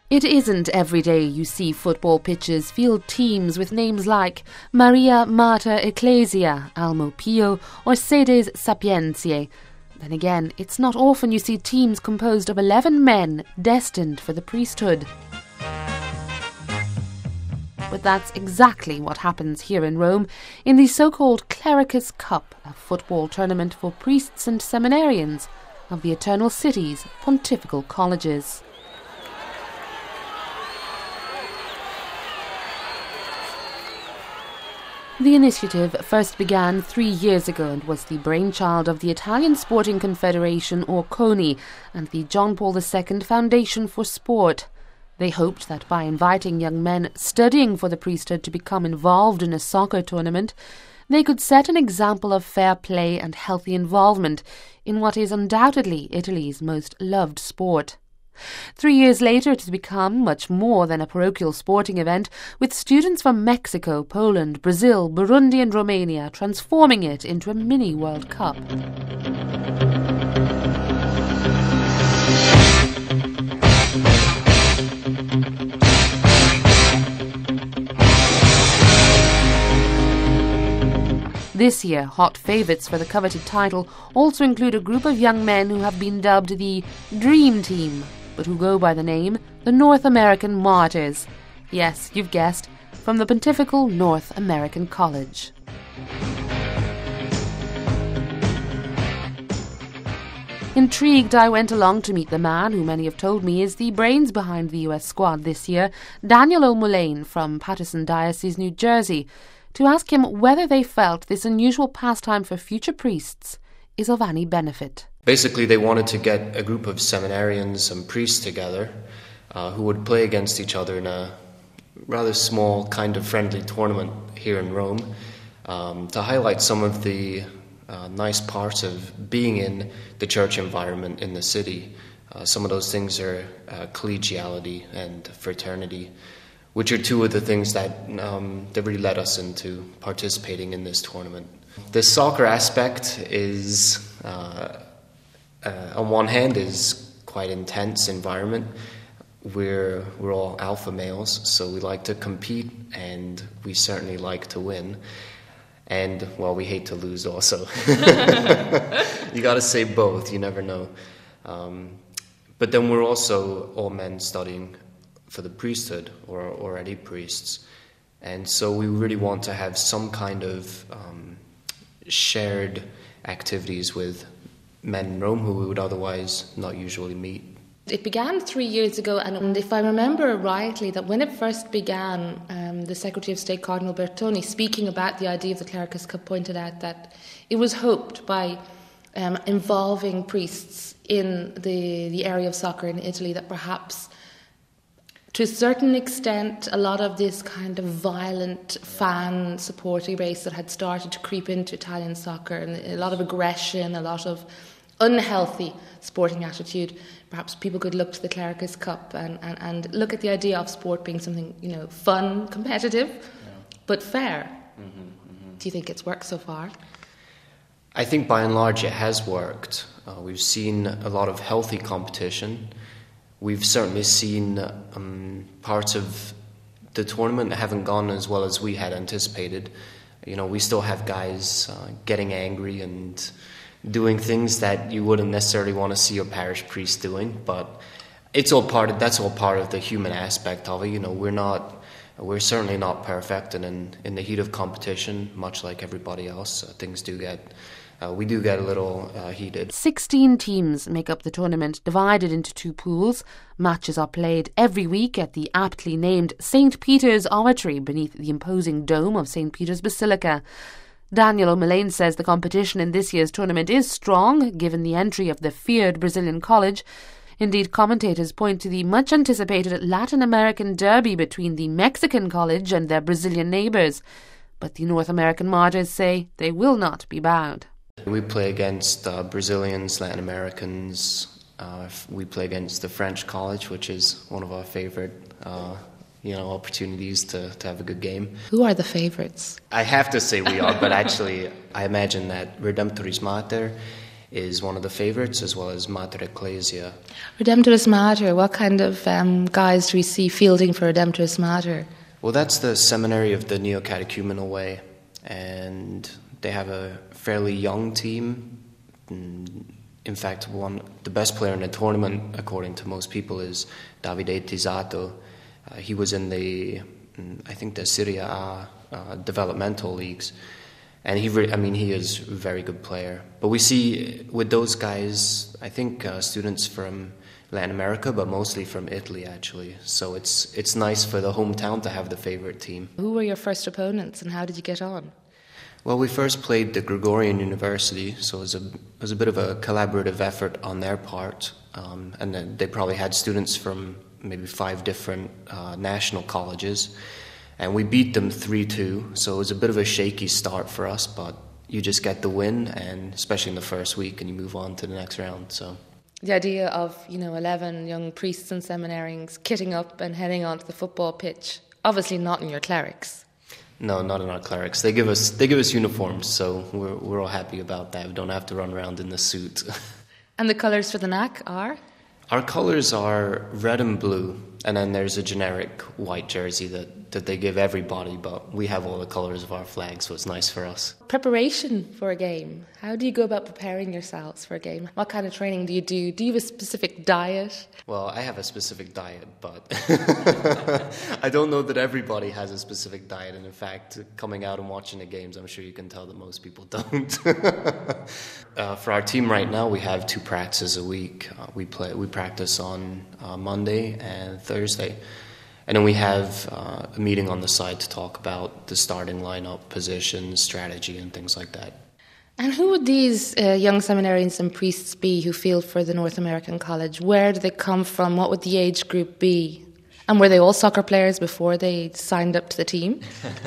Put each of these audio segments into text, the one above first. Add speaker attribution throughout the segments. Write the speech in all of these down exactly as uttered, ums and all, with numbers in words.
Speaker 1: It isn't every day you see football pitches field teams with names like Maria Mater Ecclesia, Almo Pio, or Sedes Sapientiae. Then again, it's not often you see teams composed of eleven men destined for the priesthood. But that's exactly what happens here in Rome in the so-called Clericus Cup, a football tournament for priests and seminarians of the Eternal City's pontifical colleges. The initiative first began three years ago and was the brainchild of the Italian Sporting Confederation, or CONI, and the John Paul the Second Foundation for Sport. They hoped that by inviting young men studying for the priesthood to become involved in a soccer tournament, they could set an example of fair play and healthy involvement in what is undoubtedly Italy's most loved sport. Three years later, it has become much more than a parochial sporting event, with students from Mexico, Poland, Brazil, Burundi and Romania transforming it into a mini World Cup. This year, hot favourites for the coveted title also include a group of young men who have been dubbed the Dream Team, but who go by the name the North American Martyrs. Yes, you've guessed, from the Pontifical North American College. Intrigued, I went along to meet the man who many have told me is the brains behind the U S squad this year, Daniel O'Mullane from Paterson Diocese, New Jersey, to ask him whether they felt this unusual pastime for future priests is of any benefit.
Speaker 2: Basically, they wanted to get a group of seminarians and priests together uh, who would play against each other in a rather small, kind of friendly tournament here in Rome um, to highlight some of the uh, nice parts of being in the church environment in the city. Uh, some of those things are uh, collegiality and fraternity, which are two of the things that, um, that really led us into participating in this tournament. The soccer aspect is... Uh, Uh, on one hand, is quite intense environment. We're we're all alpha males, so we like to compete, and we certainly like to win. And well, we hate to lose also. You got to say both. You never know. Um, but then we're also all men studying for the priesthood, or already priests, and so we really want to have some kind of um, shared activities with men in Rome who we would otherwise not usually meet.
Speaker 3: It began three years ago, and if I remember rightly, that when it first began, um, the Secretary of State, Cardinal Bertone, speaking about the idea of the Clericus Cup, pointed out that it was hoped by um, involving priests in the, the area of soccer in Italy that perhaps, to a certain extent, a lot of this kind of violent fan supporting base that had started to creep into Italian soccer, and a lot of aggression, a lot of unhealthy sporting attitude, perhaps people could look to the Clericus Cup and, and, and look at the idea of sport being something, you know, fun, competitive, yeah, but fair. Mm-hmm, mm-hmm. Do you think it's worked so far?
Speaker 2: I think by and large it has worked. Uh, we've seen a lot of healthy competition. We've certainly seen um, parts of the tournament that haven't gone as well as we had anticipated. You know, we still have guys uh, getting angry and doing things that you wouldn't necessarily want to see your parish priest doing, but it's all part of, that's all part of the human aspect of it. You know, we're not, we're certainly not perfect, and in, in the heat of competition, much like everybody else, uh, things do get Uh, we do get a little uh, heated.
Speaker 1: Sixteen teams make up the tournament, divided into two pools. Matches are played every week at the aptly named Saint Peter's Oratory beneath the imposing dome of Saint Peter's Basilica. Daniel O'Mullane says the competition in this year's tournament is strong, given the entry of the feared Brazilian college. Indeed, commentators point to the much-anticipated Latin American derby between the Mexican college and their Brazilian neighbours. But the North American Martyrs say they will not be bowed.
Speaker 2: We play against uh, Brazilians, Latin Americans. Uh, we play against the French college, which is one of our favorite, uh, you know, opportunities to, to have a good game.
Speaker 3: Who are the favorites?
Speaker 2: I have to say we are, but actually I imagine that Redemptoris Mater is one of the favourites, as well as Mater Ecclesia.
Speaker 3: Redemptoris Mater, what kind of um, guys do we see fielding for Redemptoris Mater?
Speaker 2: Well, that's the seminary of the Neo-Catechumenal Way, and they have a fairly young team. In fact, one the best player in the tournament, according to most people, is Davide Tisato. Uh, he was in the, I think, the Serie A uh, developmental leagues, and he, re- I mean, he is a very good player. But we see with those guys, I think, uh, students from Latin America, but mostly from Italy, actually. So it's it's nice for the hometown to have the favorite team.
Speaker 3: Who were your first opponents, and how did you get on?
Speaker 2: Well, we first played the Gregorian University, so it was a, it was a bit of a collaborative effort on their part. Um, and then they probably had students from maybe five different uh, national colleges. And we beat them three two, so it was a bit of a shaky start for us, but you just get the win, and especially in the first week, and you move on to the next round. So
Speaker 3: the idea of, you know, eleven young priests and seminarians kitting up and heading onto the football pitch, obviously not in your clerics.
Speaker 2: No, not in our clerics. They give us they give us uniforms, so we're we're all happy about that. We don't have to run around in the suit.
Speaker 3: And the colours for the N A C are?
Speaker 2: Our colours are red and blue, and then there's a generic white jersey that, that they give everybody, but we have all the colours of our flag, so it's nice for us.
Speaker 3: Preparation for a game. How do you go about preparing yourselves for a game? What kind of training do you do? Do you have a specific diet?
Speaker 2: Well, I have a specific diet, but I don't know that everybody has a specific diet. And in fact, coming out and watching the games, I'm sure you can tell that most people don't. uh, for our team right now, we have two practices a week. Uh, we play, we practice on uh, Monday and Thursday. And then we have uh, a meeting on the side to talk about the starting lineup, positions, strategy, and things like that.
Speaker 3: And who would these uh, young seminarians and priests be who field for the North American College? Where do they come from? What would the age group be? And were they all soccer players before they signed up to the team?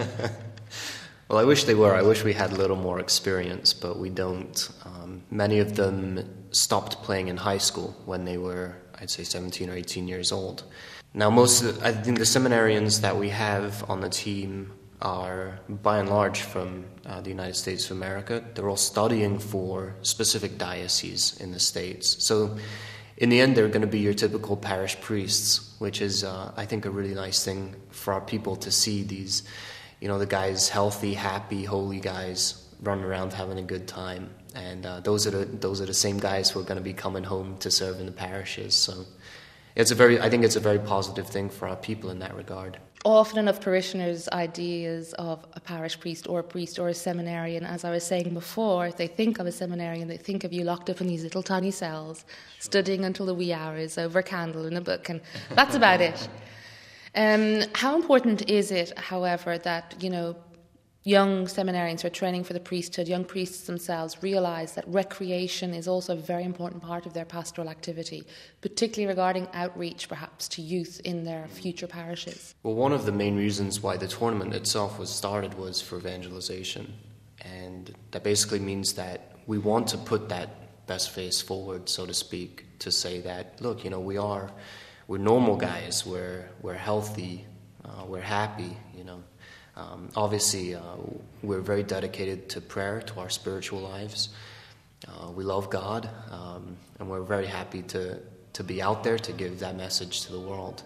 Speaker 2: Well, I wish they were. I wish we had a little more experience, but we don't. Um, many of them stopped playing in high school when they were, I'd say, seventeen or eighteen years old. Now, most of the, I think the seminarians that we have on the team are, by and large, from uh, the United States of America. They're all studying for specific dioceses in the States. So, in the end, they're going to be your typical parish priests, which is, uh, I think, a really nice thing for our people to see these, you know, the guys, healthy, happy, holy guys, running around having a good time. And uh, those are the those are the same guys who are going to be coming home to serve in the parishes. So, it's a very, I think it's a very positive thing for our people in that regard.
Speaker 3: Often enough parishioners' ideas of a parish priest or a priest or a seminarian, as I was saying before, if they think of a seminarian, they think of you locked up in these little tiny cells, studying until the wee hours over a candle in a book, and that's about it. Um, how important is it, however, that, you know, young seminarians who are training for the priesthood, young priests themselves, realise that recreation is also a very important part of their pastoral activity, particularly regarding outreach, perhaps, to youth in their future parishes?
Speaker 2: Well, one of the main reasons why the tournament itself was started was for evangelization. And that basically means that we want to put that best face forward, so to speak, to say that, look, you know, we are, we're normal guys, we're, we're healthy, uh, we're happy, you know. Um, obviously, uh, we're very dedicated to prayer, to our spiritual lives. Uh, we love God, um, and we're very happy to, to be out there to give that message to the world.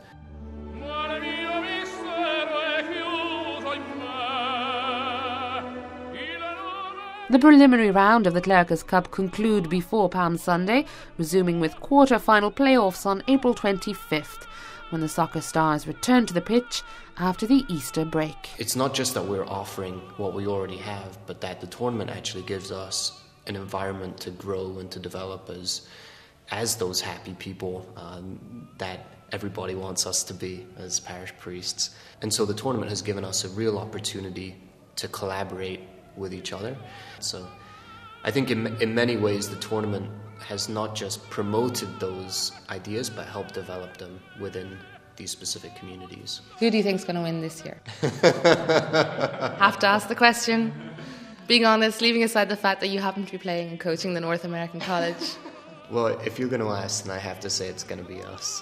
Speaker 1: The preliminary round of the Clericus Cup conclude before Palm Sunday, resuming with quarter-final playoffs on April twenty-fifth, when the soccer stars return to the pitch after the Easter break.
Speaker 2: It's not just that we're offering what we already have, but that the tournament actually gives us an environment to grow and to develop as as those happy people um, that everybody wants us to be as parish priests. And so the tournament has given us a real opportunity to collaborate with each other. So I think in, in many ways the tournament has not just promoted those ideas, but helped develop them within these specific communities.
Speaker 3: Who do you think is going to win this year? Have to ask the question. Being honest, leaving aside the fact that you happen to be playing and coaching the North American College.
Speaker 2: Well, if you're going to ask, then I have to say it's going to be us.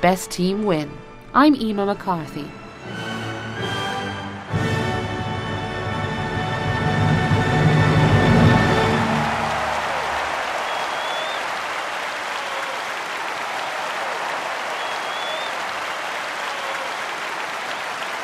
Speaker 1: best team win. I'm Emma McCarthy.